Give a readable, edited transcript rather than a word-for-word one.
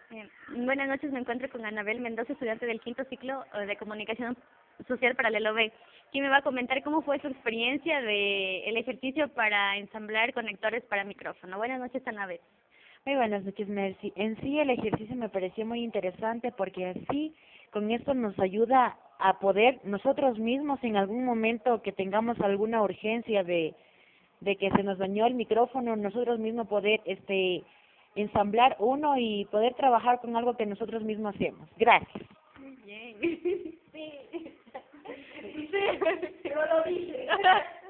Buenas noches, me encuentro con Anabel Mendoza, estudiante del quinto ciclo de Comunicación Social Paralelo B, quien me va a comentar cómo fue su experiencia de el ejercicio para ensamblar conectores para micrófono. Buenas noches, Anabel. Muy buenas noches, Mercy. En sí, el ejercicio me pareció muy interesante porque así, con esto nos ayuda a poder nosotros mismos en algún momento que tengamos alguna urgencia de que se nos dañó el micrófono, nosotros mismos poder ensamblar uno y poder trabajar con algo que nosotros mismos hacemos. Gracias. Muy bien. Sí. Sí, yo lo dije.